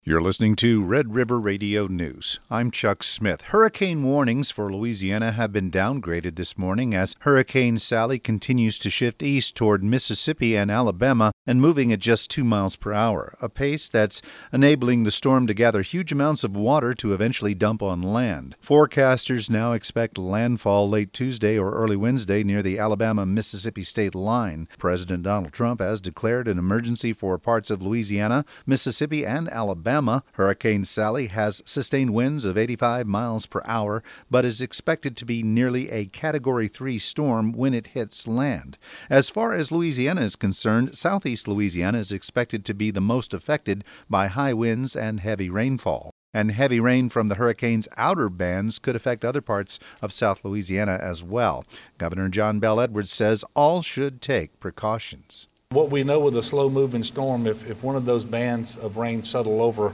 You're listening to Red River Radio News. I'm Chuck Smith. Hurricane warnings for Louisiana have been downgraded this morning as Hurricane Sally continues to shift east toward Mississippi and Alabama and moving at just 2 miles per hour, a pace that's enabling the storm to gather huge amounts of water to eventually dump on land. Forecasters now expect landfall late Tuesday or early Wednesday near the Alabama-Mississippi state line. President Donald Trump has declared an emergency for parts of Louisiana, Mississippi, and Alabama. Hurricane Sally has sustained winds of 85 miles per hour, but is expected to be nearly a Category 3 storm when it hits land. As far as Louisiana is concerned, southeast Louisiana is expected to be the most affected by high winds and heavy rainfall. And heavy rain from the hurricane's outer bands could affect other parts of South Louisiana as well. Governor John Bel Edwards says all should take precautions. What we know with a slow-moving storm, if one of those bands of rain settle over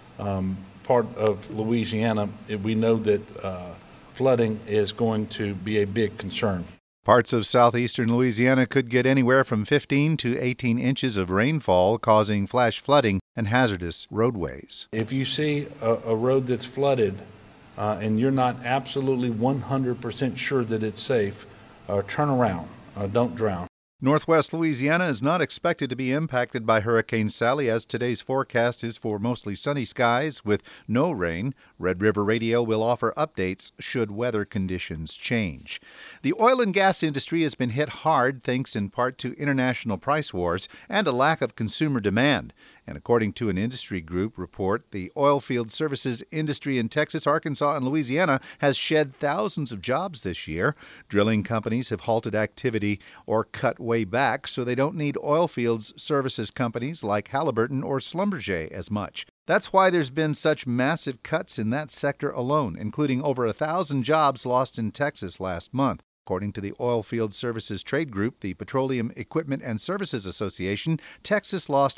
part of Louisiana, we know that flooding is going to be a big concern. Parts of southeastern Louisiana could get anywhere from 15 to 18 inches of rainfall, causing flash flooding and hazardous roadways. If you see a road that's flooded and you're not absolutely 100% sure that it's safe, turn around, don't drown. Northwest Louisiana is not expected to be impacted by Hurricane Sally, as today's forecast is for mostly sunny skies with no rain. Red River Radio will offer updates should weather conditions change. The oil and gas industry has been hit hard thanks in part to international price wars and a lack of consumer demand. And according to an industry group report, the oilfield services industry in Texas, Arkansas, and Louisiana has shed thousands of jobs this year. Drilling companies have halted activity or cut way back, so they don't need oilfields services companies like Halliburton or Schlumberger as much. That's why there's been such massive cuts in that sector alone, including over 1,000 jobs lost in Texas last month. According to the Oilfield Services Trade Group, the Petroleum Equipment and Services Association, Texas lost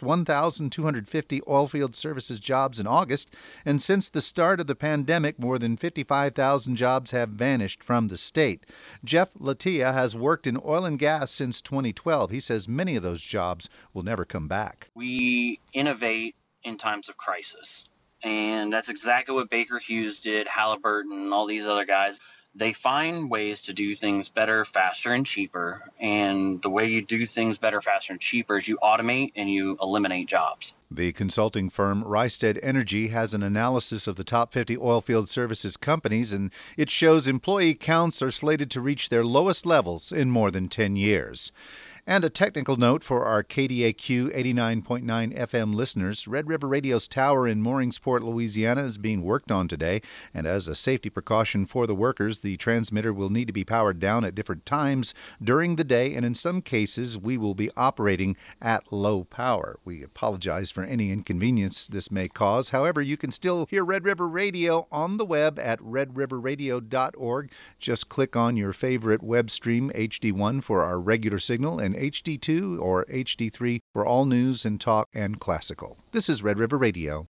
1,250 oilfield services jobs in August, and since the start of the pandemic, more than 55,000 jobs have vanished from the state. Jeff Latia has worked in oil and gas since 2012. He says many of those jobs will never come back. We innovate in times of crisis, and that's exactly what Baker Hughes did, Halliburton, and all these other guys. They find ways to do things better, faster, and cheaper. And the way you do things better, faster, and cheaper is you automate and you eliminate jobs. The consulting firm Rystad Energy has an analysis of the top 50 oilfield services companies, and it shows employee counts are slated to reach their lowest levels in more than 10 years. And a technical note for our KDAQ 89.9 FM listeners. Red River Radio's tower in Mooringsport, Louisiana is being worked on today, and as a safety precaution for the workers, the transmitter will need to be powered down at different times during the day, and in some cases, we will be operating at low power. We apologize for any inconvenience this may cause. However, you can still hear Red River Radio on the web at redriverradio.org. Just click on your favorite web stream, HD1 for our regular signal, and HD2 or HD3 for all news and talk and classical. This is Red River Radio.